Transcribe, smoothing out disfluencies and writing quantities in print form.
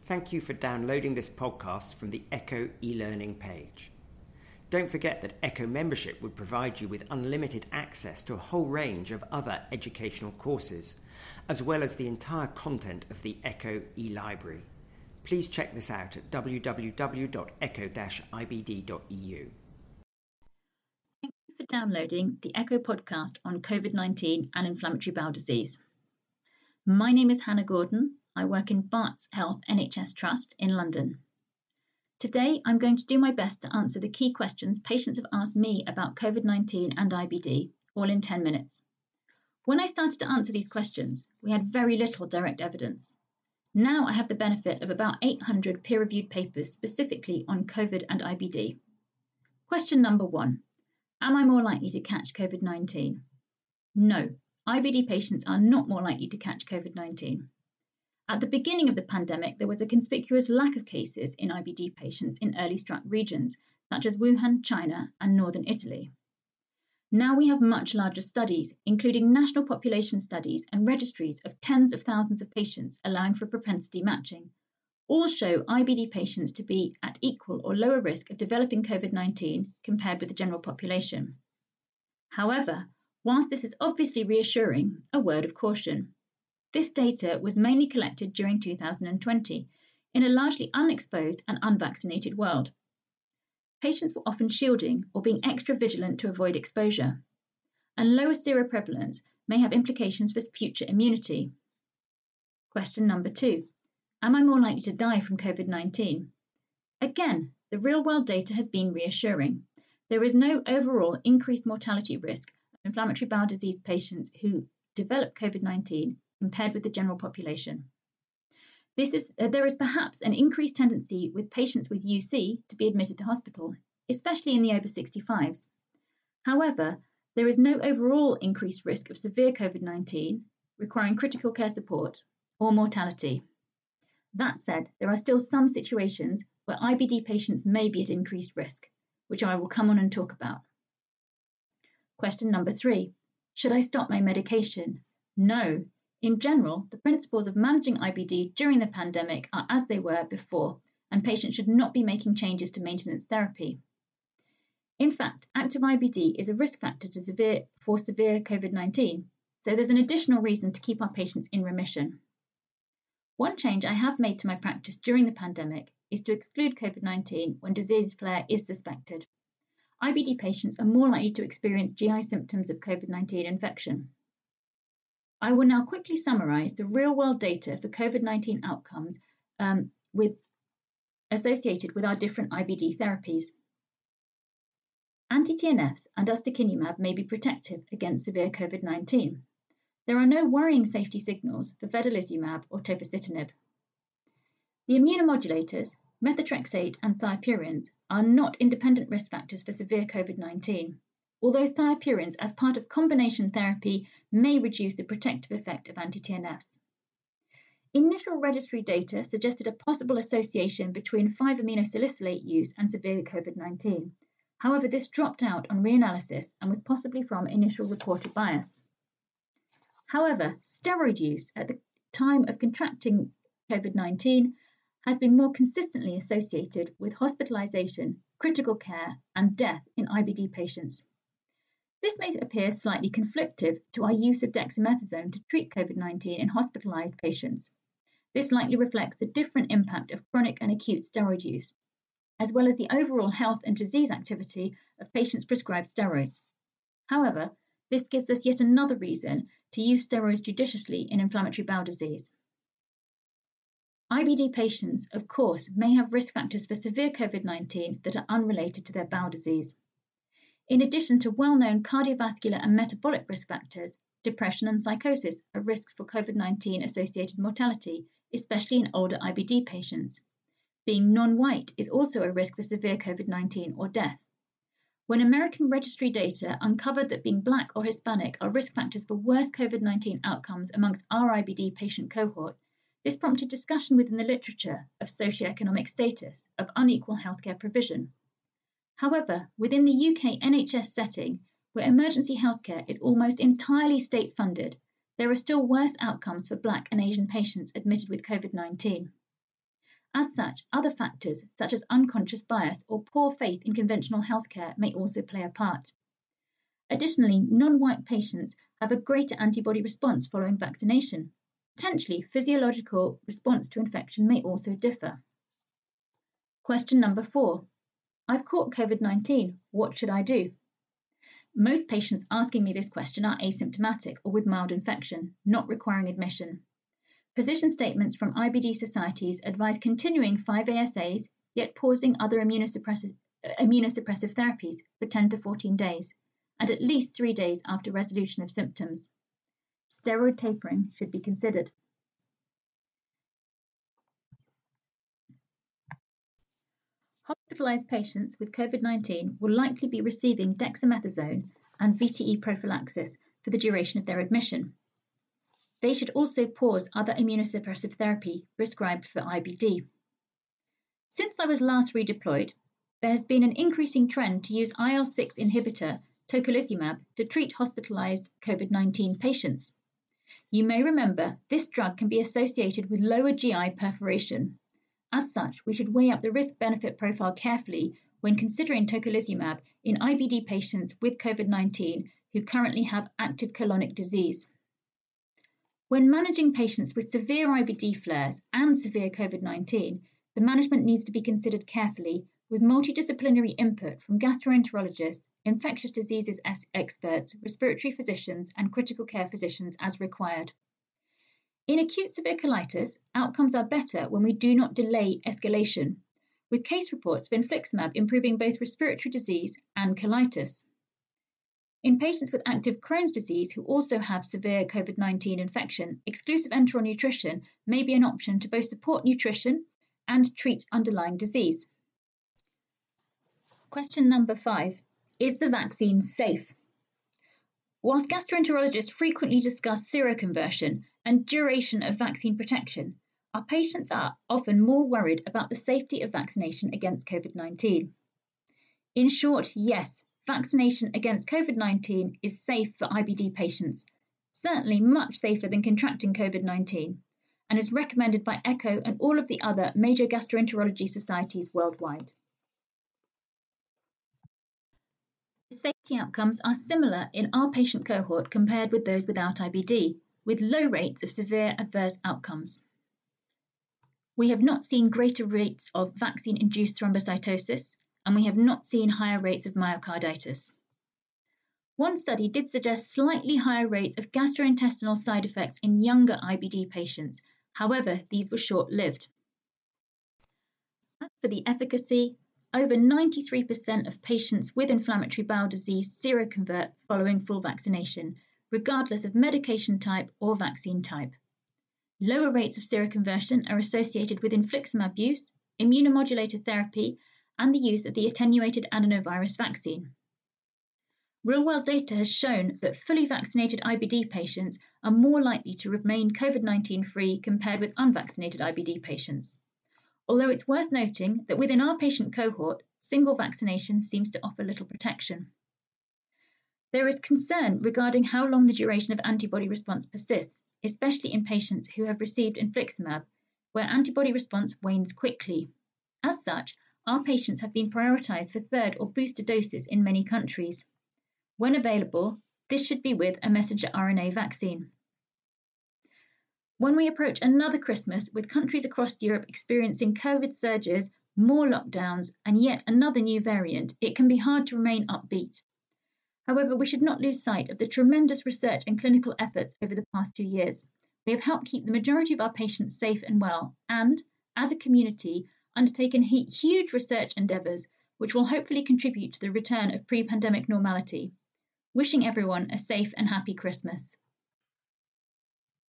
Thank you for downloading this podcast from the Echo e-learning page. Don't forget that Echo membership would provide you with unlimited access to a whole range of other educational courses, as well as the entire content of the Echo e-library. Please check this out at www.echo-ibd.eu. Thank you for downloading the Echo podcast on COVID-19 and inflammatory bowel disease. My name is Hannah Gordon. I work in Barts Health NHS Trust in London. Today, I'm going to do my best to answer the key questions patients have asked me about COVID-19 and IBD, all in 10 minutes. When I started to answer these questions, we had very little direct evidence. Now I have the benefit of about 800 peer-reviewed papers specifically on COVID and IBD. Question number 1. Am I more likely to catch COVID-19? No, IBD patients are not more likely to catch COVID-19. At the beginning of the pandemic, there was a conspicuous lack of cases in IBD patients in early struck regions, such as Wuhan, China, and northern Italy. Now we have much larger studies, including national population studies and registries of tens of thousands of patients allowing for propensity matching. All show IBD patients to be at equal or lower risk of developing COVID-19 compared with the general population. However, whilst this is obviously reassuring, a word of caution. This data was mainly collected during 2020 in a largely unexposed and unvaccinated world. Patients were often shielding or being extra vigilant to avoid exposure, and lower seroprevalence may have implications for future immunity. Question number 2. Am I more likely to die from COVID-19? Again, the real-world data has been reassuring. There is no overall increased mortality risk of inflammatory bowel disease patients who develop COVID-19 compared with the general population. There is perhaps an increased tendency with patients with UC to be admitted to hospital, especially in the over 65s. However, there is no overall increased risk of severe COVID-19 requiring critical care support or mortality. That said, there are still some situations where IBD patients may be at increased risk, which I will come on and talk about. Question number 3. Should I stop my medication? No. In general, the principles of managing IBD during the pandemic are as they were before, and patients should not be making changes to maintenance therapy. In fact, active IBD is a risk factor for severe COVID-19, so there's an additional reason to keep our patients in remission. One change I have made to my practice during the pandemic is to exclude COVID-19 when disease flare is suspected. IBD patients are more likely to experience GI symptoms of COVID-19 infection. I will now quickly summarise the real-world data for COVID-19 outcomes associated with our different IBD therapies. Anti-TNFs and ustekinumab may be protective against severe COVID-19. There are no worrying safety signals for vedolizumab or tofacitinib. The immunomodulators, methotrexate and thiopurines, are not independent risk factors for severe COVID-19. Although thiopurines as part of combination therapy may reduce the protective effect of anti-TNFs. Initial registry data suggested a possible association between 5-aminosalicylate use and severe COVID-19. However, this dropped out on reanalysis and was possibly from initial reported bias. However, steroid use at the time of contracting COVID-19 has been more consistently associated with hospitalization, critical care, and death in IBD patients. This may appear slightly conflictive to our use of dexamethasone to treat COVID-19 in hospitalised patients. This likely reflects the different impact of chronic and acute steroid use, as well as the overall health and disease activity of patients prescribed steroids. However, this gives us yet another reason to use steroids judiciously in inflammatory bowel disease. IBD patients, of course, may have risk factors for severe COVID-19 that are unrelated to their bowel disease. In addition to well-known cardiovascular and metabolic risk factors, depression and psychosis are risks for COVID-19 associated mortality, especially in older IBD patients. Being non-white is also a risk for severe COVID-19 or death. When American registry data uncovered that being Black or Hispanic are risk factors for worse COVID-19 outcomes amongst our IBD patient cohort, this prompted discussion within the literature of socioeconomic status, of unequal healthcare provision. However, within the UK NHS setting, where emergency healthcare is almost entirely state-funded, there are still worse outcomes for Black and Asian patients admitted with COVID-19. As such, other factors such as unconscious bias or poor faith in conventional healthcare may also play a part. Additionally, non-white patients have a greater antibody response following vaccination. Potentially, physiological response to infection may also differ. Question number 4. I've caught COVID-19. What should I do? Most patients asking me this question are asymptomatic or with mild infection, not requiring admission. Position statements from IBD societies advise continuing 5-ASAs, yet pausing other immunosuppressive therapies for 10 to 14 days, and at least 3 days after resolution of symptoms. Steroid tapering should be considered. Hospitalized patients with COVID-19 will likely be receiving dexamethasone and VTE prophylaxis for the duration of their admission. They should also pause other immunosuppressive therapy prescribed for IBD. Since I was last redeployed, there has been an increasing trend to use IL-6 inhibitor tocilizumab to treat hospitalized COVID-19 patients. You may remember this drug can be associated with lower GI perforation. As such, we should weigh up the risk-benefit profile carefully when considering tocilizumab in IBD patients with COVID-19 who currently have active colonic disease. When managing patients with severe IBD flares and severe COVID-19, the management needs to be considered carefully with multidisciplinary input from gastroenterologists, infectious diseases experts, respiratory physicians, and critical care physicians as required. In acute severe colitis, outcomes are better when we do not delay escalation, with case reports of infliximab improving both respiratory disease and colitis. In patients with active Crohn's disease who also have severe COVID-19 infection, exclusive enteral nutrition may be an option to both support nutrition and treat underlying disease. Question number 5. Is the vaccine safe? Whilst gastroenterologists frequently discuss seroconversion and duration of vaccine protection, our patients are often more worried about the safety of vaccination against COVID-19. In short, yes, vaccination against COVID-19 is safe for IBD patients, certainly much safer than contracting COVID-19, and is recommended by ECHO and all of the other major gastroenterology societies worldwide. The safety outcomes are similar in our patient cohort compared with those without IBD, with low rates of severe adverse outcomes. We have not seen greater rates of vaccine-induced thrombocytosis, and we have not seen higher rates of myocarditis. One study did suggest slightly higher rates of gastrointestinal side effects in younger IBD patients. However, these were short-lived. As for the efficacy, over 93% of patients with inflammatory bowel disease seroconvert following full vaccination, regardless of medication type or vaccine type. Lower rates of seroconversion are associated with infliximab use, immunomodulator therapy, and the use of the attenuated adenovirus vaccine. Real-world data has shown that fully vaccinated IBD patients are more likely to remain COVID-19 free compared with unvaccinated IBD patients. Although it's worth noting that within our patient cohort, single vaccination seems to offer little protection. There is concern regarding how long the duration of antibody response persists, especially in patients who have received infliximab, where antibody response wanes quickly. As such, our patients have been prioritised for third or booster doses in many countries. When available, this should be with a messenger RNA vaccine. When we approach another Christmas with countries across Europe experiencing COVID surges, more lockdowns, and yet another new variant, it can be hard to remain upbeat. However, we should not lose sight of the tremendous research and clinical efforts over the past 2 years. We have helped keep the majority of our patients safe and well, and, as a community, undertaken huge research endeavours which will hopefully contribute to the return of pre-pandemic normality. Wishing everyone a safe and happy Christmas.